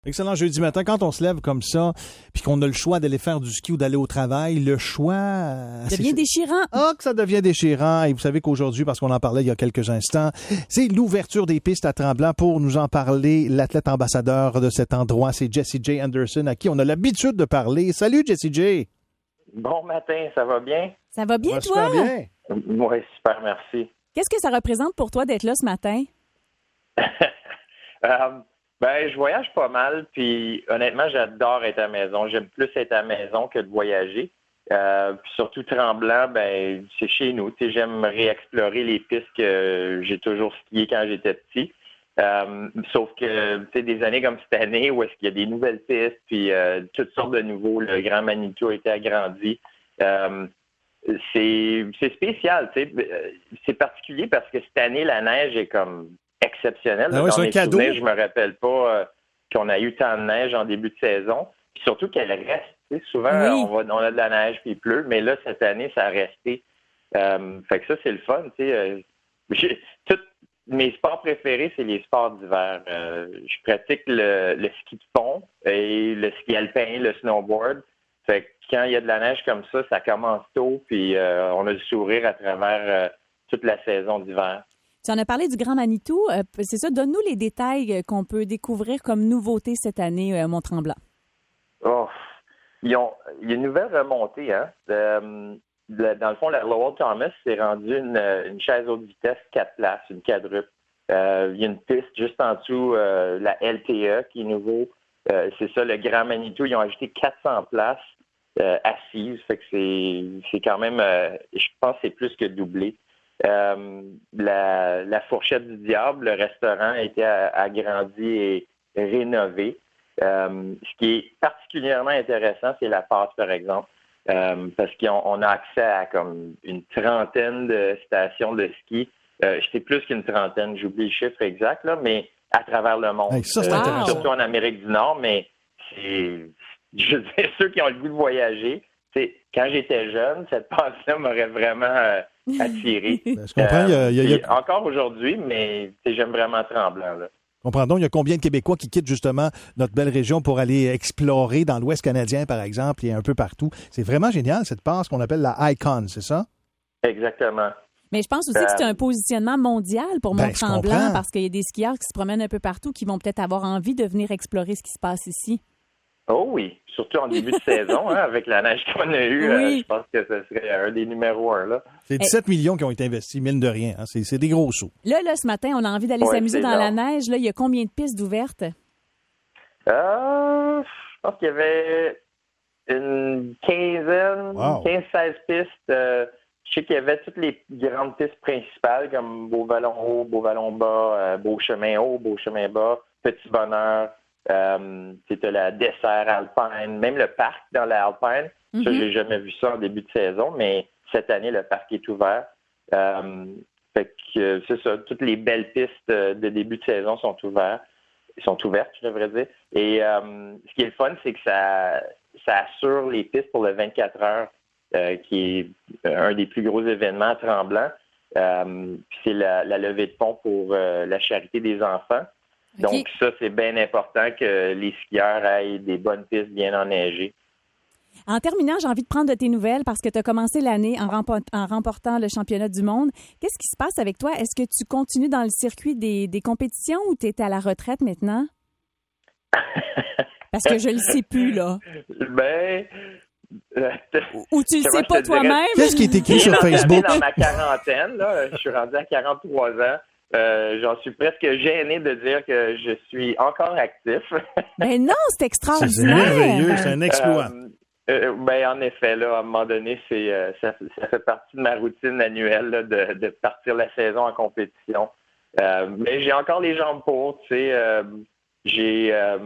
Excellent jeudi matin. Quand on se lève comme ça, puis qu'on a le choix d'aller faire du ski ou d'aller au travail, le choix... devient déchirant. Ah, que ça devient déchirant. Et vous savez qu'aujourd'hui, parce qu'on en parlait il y a quelques instants, c'est l'ouverture des pistes à Tremblant. Pour nous en parler, l'athlète ambassadeur de cet endroit, c'est Jessie J. Anderson, à qui on a l'habitude de parler. Salut, Jessie J. Bon matin, ça va bien? Ça va bien, toi? Super bien. Oui, super, merci. Qu'est-ce que ça représente pour toi d'être là ce matin? Je voyage pas mal, puis honnêtement, j'adore être à la maison. J'aime plus être à la maison que de voyager. Puis surtout Tremblant, c'est chez nous. Tu sais, j'aime réexplorer les pistes que j'ai toujours skiées quand j'étais petit. Sauf que, tu sais, des années comme cette année où est-ce qu'il y a des nouvelles pistes, puis toutes sortes de nouveaux. Le Grand Manitou a été agrandi. C'est spécial, tu sais. C'est particulier parce que cette année, la neige est comme exceptionnelle. Ah oui, dans c'est un mes cadeau. souvenirs, je me rappelle pas qu'on a eu tant de neige en début de saison. Puis surtout qu'elle reste. Tu sais, souvent, Oui. on a de la neige puis il pleut, mais là, cette année, ça a resté. Fait que ça, c'est le fun, tu sais. Tous mes sports préférés, c'est les sports d'hiver. Je pratique le ski de fond et le ski alpin, le snowboard. Fait que quand il y a de la neige comme ça commence tôt, puis on a du sourire à travers toute la saison d'hiver. Tu en as parlé du Grand Manitou. C'est ça, donne-nous les détails qu'on peut découvrir comme nouveauté cette année à Mont-Tremblant. Oh, il y a une nouvelle remontée, hein. Dans le fond, la Lowell Thomas s'est rendu une chaise haute vitesse 4 places, une quadruple. Il y a une piste juste en dessous, la LTE, qui est nouveau. C'est ça, le Grand Manitou, ils ont ajouté 400 places assises. Fait que c'est quand même, je pense que c'est plus que doublé. La fourchette du diable, le restaurant a été agrandi et rénové. Ce qui est particulièrement intéressant, c'est la passe, par exemple, parce qu'on a accès à comme une trentaine de stations de ski. Je sais plus qu'une trentaine, j'oublie le chiffre exact, là, mais à travers le monde. Hey, ça, c'est intéressant. Surtout en Amérique du Nord, mais je veux dire, ceux qui ont le goût de voyager, quand j'étais jeune, cette passe-là m'aurait vraiment attiré. Je comprends. Encore aujourd'hui, mais j'aime vraiment Tremblant, là. Comprends donc, il y a combien de Québécois qui quittent justement notre belle région pour aller explorer dans l'Ouest canadien, par exemple, et un peu partout. C'est vraiment génial, cette passe qu'on appelle la Icon, c'est ça? Exactement. Mais je pense aussi que c'est un positionnement mondial pour Mont-Tremblant parce qu'il y a des skieurs qui se promènent un peu partout qui vont peut-être avoir envie de venir explorer ce qui se passe ici. Oh oui, surtout en début de saison, hein, avec la neige qu'on a eue, Oui. je pense que ce serait un des numéros 1, là. C'est 17 millions qui ont été investis, mine de rien. Hein. C'est des gros sous. Là, ce matin, on a envie d'aller s'amuser dans la neige. Là, il y a combien de pistes d'ouvertes? Je pense qu'il y avait une quinzaine, 15-16 pistes. Je sais qu'il y avait toutes les grandes pistes principales, comme Beau-Vallon haut, Beau-Vallon bas, Beau-Chemin haut, Beau-Chemin bas, Petit-Bonheur. C'était la dessert alpine, même le parc dans la alpine. Ça, j'ai jamais vu ça en début de saison, mais cette année, le parc est ouvert. Fait que c'est ça, toutes les belles pistes de début de saison sont ouvertes, je devrais dire. Et ce qui est le fun, c'est que ça assure les pistes pour le 24 heures, qui est un des plus gros événements à Tremblant. Puis c'est la levée de fonds pour la charité des enfants. Okay. Donc, ça, c'est bien important que les skieurs aient des bonnes pistes bien enneigées. En terminant, j'ai envie de prendre de tes nouvelles parce que tu as commencé l'année en remportant le championnat du monde. Qu'est-ce qui se passe avec toi? Est-ce que tu continues dans le circuit des compétitions ou tu es à la retraite maintenant? Parce que je le sais plus, là. Ou tu le sais pas toi-même? Qu'est-ce qui est écrit sur Facebook? Dans ma quarantaine, là, je suis rendu à 43 ans. J'en suis presque gêné de dire que je suis encore actif. Ben non, c'est extraordinaire. C'est merveilleux, c'est un exploit. En effet, là, à un moment donné, ça fait partie de ma routine annuelle là, de partir la saison en compétition. Mais j'ai encore les jambes pour, tu sais. J'ai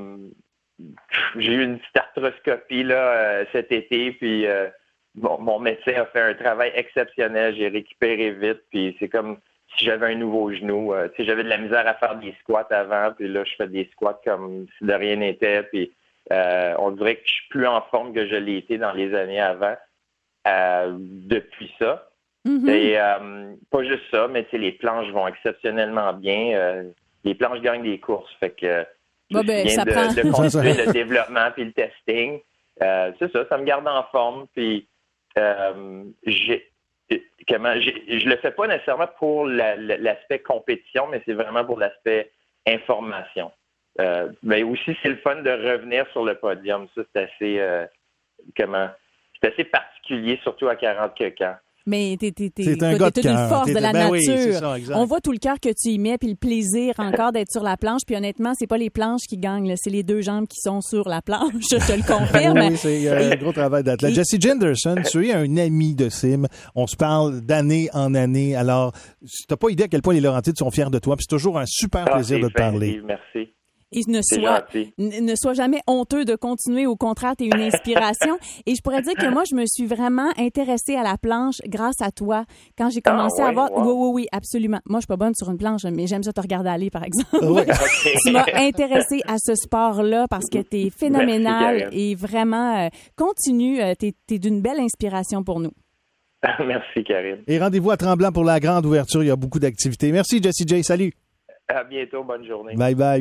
eu une petite arthroscopie là, cet été, puis mon médecin a fait un travail exceptionnel. J'ai récupéré vite, puis c'est comme si j'avais un nouveau genou. Tu sais, j'avais de la misère à faire des squats avant, puis là, je fais des squats comme si de rien n'était, puis on dirait que je suis plus en forme que je l'ai été dans les années avant depuis ça. Mm-hmm. Et pas juste ça, mais tu sais, les planches vont exceptionnellement bien. Les planches gagnent des courses, fait que de continuer le développement puis le testing. C'est ça me garde en forme. Puis je le fais pas nécessairement pour l'aspect compétition, mais c'est vraiment pour l'aspect information. Mais aussi, c'est le fun de revenir sur le podium. Ça, c'est assez c'est assez particulier, surtout à 40 quelques ans. Mais t'es un gars de une force de la nature. Oui, c'est ça, exact. On voit tout le cœur que tu y mets, puis le plaisir encore d'être sur la planche. Puis honnêtement, c'est pas les planches qui gagnent, là, c'est les 2 jambes qui sont sur la planche. Je te le confirme. Oui, c'est un gros travail d'athlète. Jessie Henderson, tu es un ami de Sim. On se parle d'année en année. Alors, t'as pas idée à quel point les Laurentides sont fiers de toi. Puis c'est toujours un super plaisir de te parler. Merci. Et ne sois jamais honteux de continuer. Au contraire, t'es une inspiration. Et je pourrais dire que moi, je me suis vraiment intéressée à la planche grâce à toi. Quand j'ai commencé à voir... Wow. Oui, absolument. Moi, je suis pas bonne sur une planche, mais j'aime ça te regarder aller, par exemple. Oui. Tu m'as intéressée à ce sport-là parce que t'es phénoménal. Merci, et vraiment, continue. T'es d'une belle inspiration pour nous. Merci, Karine. Et rendez-vous à Tremblant pour la grande ouverture. Il y a beaucoup d'activités. Merci, Jessie J. Salut. À bientôt. Bonne journée. Bye bye.